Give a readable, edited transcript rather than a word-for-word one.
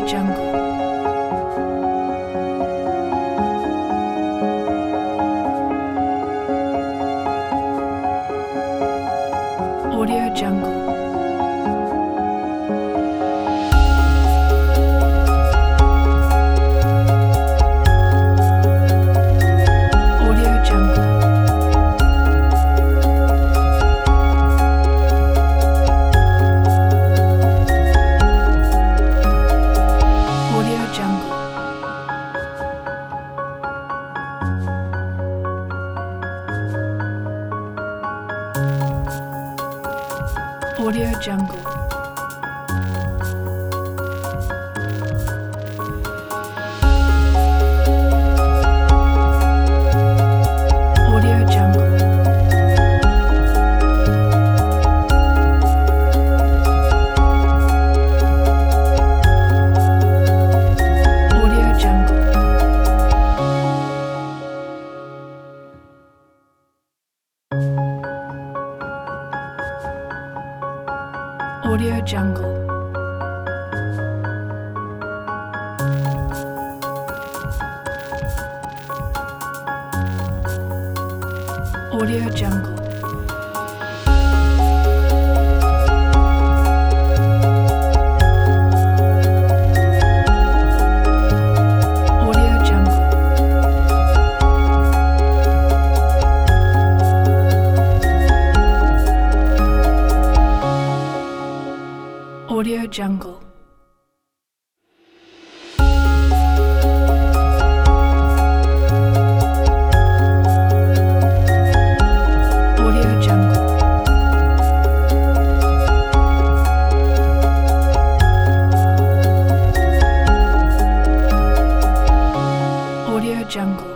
Jungle. Audio Jungle. Audio Jungle. Audio Jungle. Audio Jungle. Audio Jungle. Audio Jungle. Audio Jungle. Audio Jungle. Audio Jungle. Audio Jungle. Audio Jungle. Audio Jungle.